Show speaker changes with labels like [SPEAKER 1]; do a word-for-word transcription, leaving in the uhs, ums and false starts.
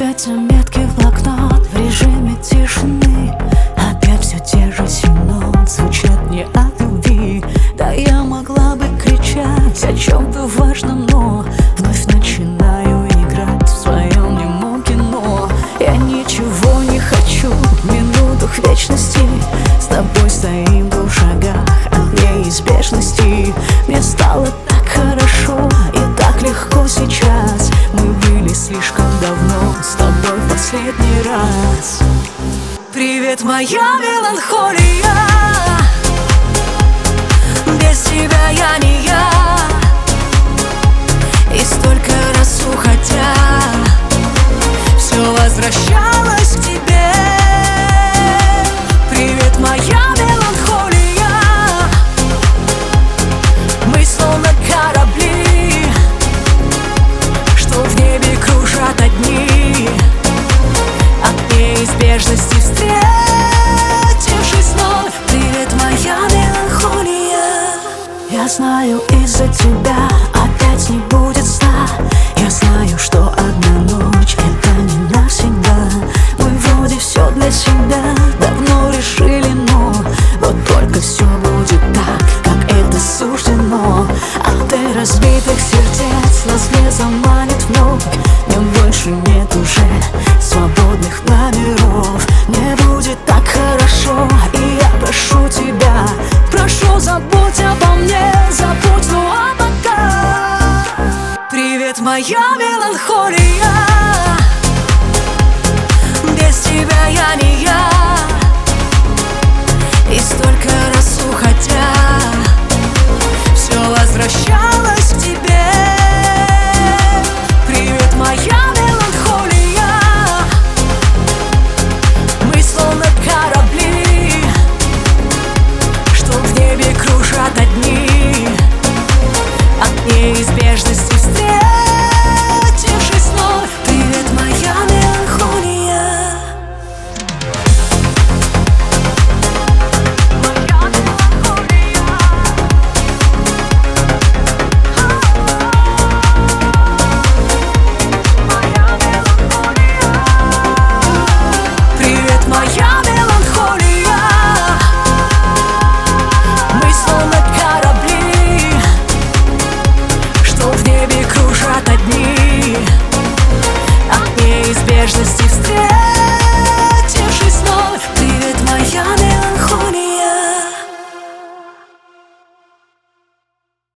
[SPEAKER 1] Опять заметки в блокнот в режиме тишины. Опять все те же семь нот звучат не от любви. Да я могла бы кричать о чем-то важном, но вновь начинаю играть в своем немом кино. Я ничего не хочу в минутах вечности. С тобой стоим в двух шагах от неизбежности. Мне стало так хорошо и так легко сейчас. Мы были слишком давно с тобой в последний раз. Привет, моя меланхолия. Без тебя я не я. И столько раз уходя, все возвращалось к тебе. Привет, моя меланхолия. Мы словно корабли, что в небе кружат одни. От неизбежности встретившись вновь. Привет, моя меланхолия. Я знаю, из-за тебя опять не будет сна. Я знаю, что одна ночь — это не навсегда. Мы вроде все для себя давно решили, но вот только все будет так, как это суждено. От разбитых сердец нас не заманит вновь. Мне больше нет уже свободных номеров. Мне будет так хорошо, и я прошу тебя, прошу, забудь обо мне, забудь, ну а пока. Привет, моя меланхолия. Без тебя я не я. И столько раз уходя, все возвращалось к тебе. Привет, моя меланхолия. Мы словно корабли, что в небе кружат одни. От неизбежности встретившись вновь. Привет, моя меланхолия. Привет, моя меланхолия. Мы словно корабли, что в небе кружат одни. От неизбежности встреч.